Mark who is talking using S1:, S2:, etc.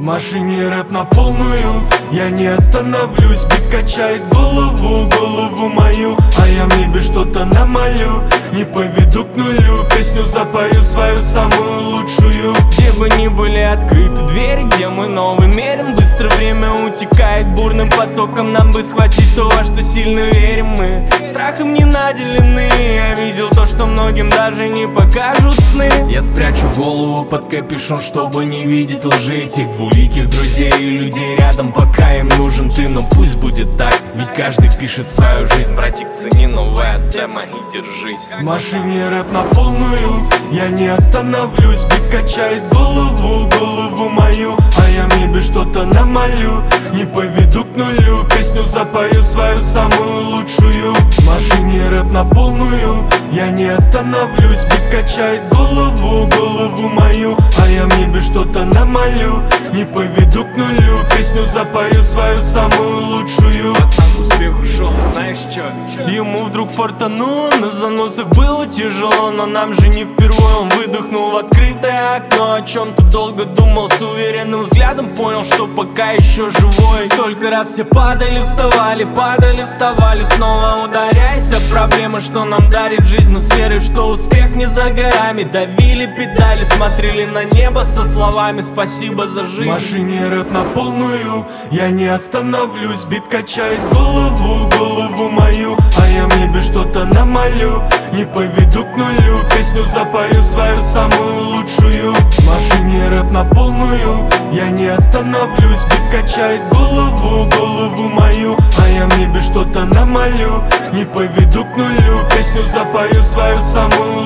S1: В машине рэп на полную, я не остановлюсь. Бит качает голову мою, а я в небе что-то намолю. Не поведу к нулю, песню запою свою самую лучшую.
S2: Где бы ни были открыты двери, где мы новый мерим. Быстро время утекает бурным потоком, нам бы схватить то, во что сильно верим мы. Страхом не наделены, я видел то, что многим даже не покажут сны. Я спрячу голову под капюшон, чтобы не видеть лжи этих двуликих друзей и людей рядом, пока им нужен ты. Но пусть будет так, ведь каждый пишет свою жизнь. Братик, цени новое демо и держись.
S1: В машине рэп на полную, я не остановлюсь. Бит качает голову мою, а я в небе что-то намолю. Не поведу к нулю, песню запою свою самую лучшую. В машине рэп на полную, я не остановлюсь. Бит качает голову мою, а я в небе что-то намолю. Не поведу к нулю, песню запою свою самую лучшую.
S2: Пацан к успеху шел, знаешь чё? Ему вдруг фартануло, на заносах было тяжело. Но нам же не впервые, он выдохнул в открытое окно. О чем-то долго думал, с уверенным взглядом понял, что пока еще живой. Столько раз все падали, вставали, снова ударяясь о проблемы, что нам дарит жизнь. Но с верой, что успех не за горами. Давили педали, смотрели на небо со словами спасибо за жизнь.
S1: В машине рэп на полную, я не остановлюсь. Бит качает голову мою, а я в небе что-то намолю. Не поведу к нулю, песню запою свою самую лучшую. В машине рэп на полную, я не остановлюсь. Бит качает голову мою, а я в небе что-то намолю. Не поведу к нулю, песню запою свою самую